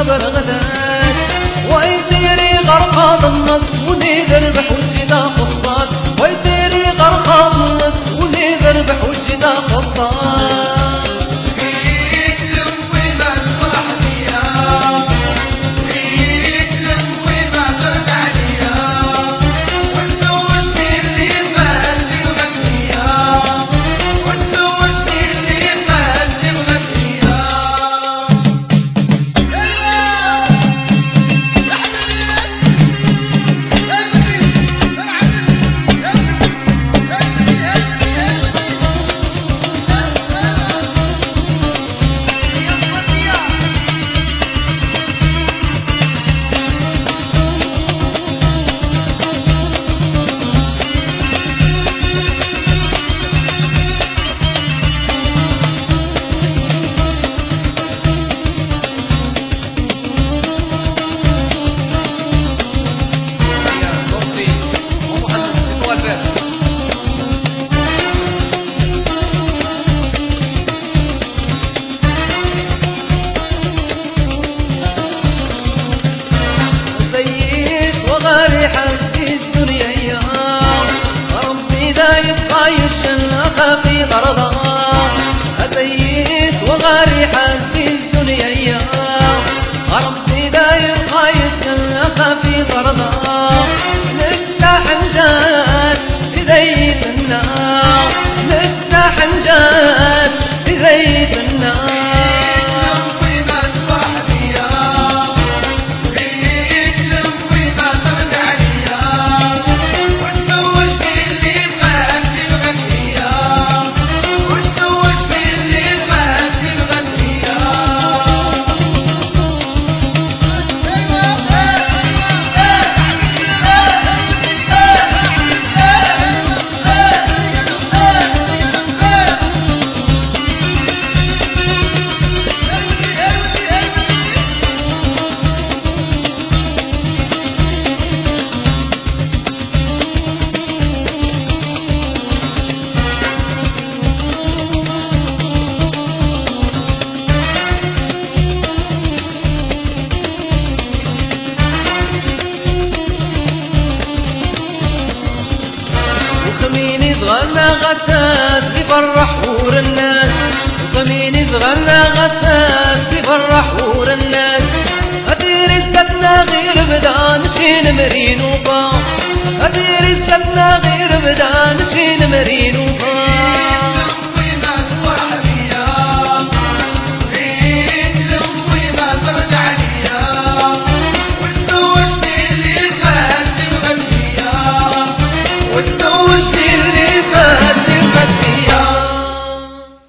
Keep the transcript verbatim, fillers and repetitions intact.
قبل غدات ويتيري غرقاض النص ونذربح وجدا قصاد ويتيري غرقاض النص ونذربح وجدا قصاد حسي الدنيا يا ربي لا يبقى يشنخ في غرضا أتيت وغاري حسي الدنيا يا ربي لا يبقى يشنخ في غرضا نفتح نجات في ذيب النار نفتح نجات في ذيب النار غنى غتات يفرح حور الناس وخمين غنى غتات يفرح حور الناس أدير الزتنا غير بدا نشين مرين وبا أدير الزتنا غير بدا نشين مرين